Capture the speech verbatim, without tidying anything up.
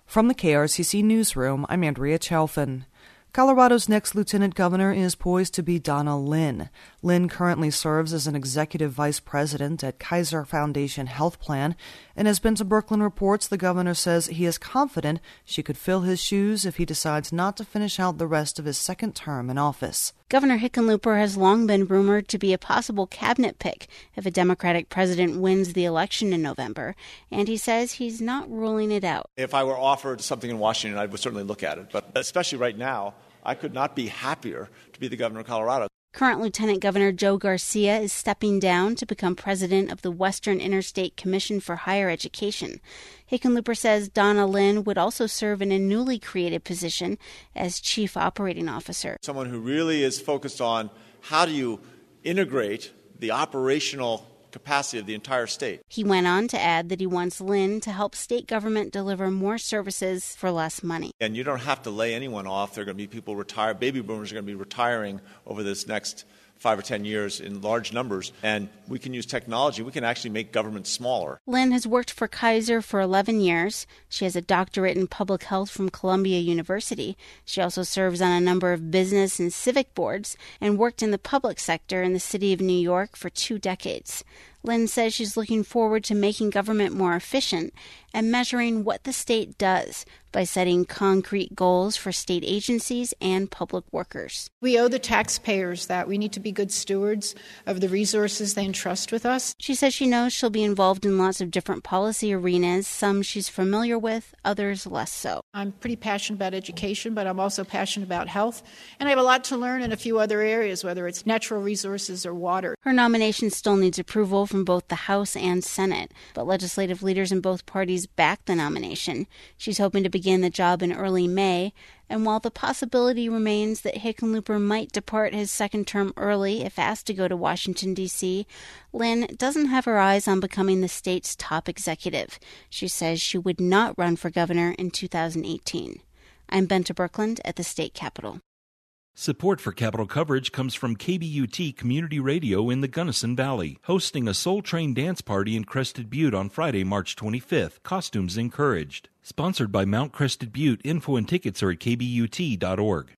From the K R C C Newsroom, I'm Andrea Chalfin. Colorado's next lieutenant governor is poised to be Donna Lynn. Lynn currently serves as an executive vice president at Kaiser Foundation Health Plan, and as Benta Brooklyn reports, the governor says he is confident she could fill his shoes if he decides not to finish out the rest of his second term in office. Governor Hickenlooper has long been rumored to be a possible cabinet pick if a Democratic president wins the election in November, and he says he's not ruling it out. If I were offered something in Washington, I would certainly look at it, but especially right now, I could not be happier to be the governor of Colorado. Current Lieutenant Governor Joe Garcia is stepping down to become president of the Western Interstate Commission for Higher Education. Hickenlooper says Donna Lynn would also serve in a newly created position as Chief Operating Officer. Someone who really is focused on how do you integrate the operational capacity of the entire state. He went on to add that he wants Lynn to help state government deliver more services for less money. And you don't have to lay anyone off. There are going to be people retire. Baby boomers are going to be retiring over this next five or ten years in large numbers. And we can use technology. We can actually make government smaller. Lynn has worked for Kaiser for eleven years. She has a doctorate in public health from Columbia University. She also serves on a number of business and civic boards and worked in the public sector in the city of New York for two decades. Lynn says she's looking forward to making government more efficient and measuring what the state does by setting concrete goals for state agencies and public workers. We owe the taxpayers that. We need to be good stewards of the resources they entrust with us. She says she knows she'll be involved in lots of different policy arenas, some she's familiar with, others less so. I'm pretty passionate about education, but I'm also passionate about health, and I have a lot to learn in a few other areas, whether it's natural resources or water. Her nomination still needs approval from both the House and Senate, but legislative leaders in both parties backed the nomination. She's hoping to begin the job in early May, and while the possibility remains that Hickenlooper might depart his second term early if asked to go to Washington, D C, Lynn doesn't have her eyes on becoming the state's top executive. She says she would not run for governor in two thousand eighteen. I'm Benta Brooklyn at the state capitol. Support for Capital coverage comes from K B U T Community Radio in the Gunnison Valley, hosting a Soul Train dance party in Crested Butte on Friday, March twenty-fifth. Costumes encouraged. Sponsored by Mount Crested Butte. Info and tickets are at k b u t dot org.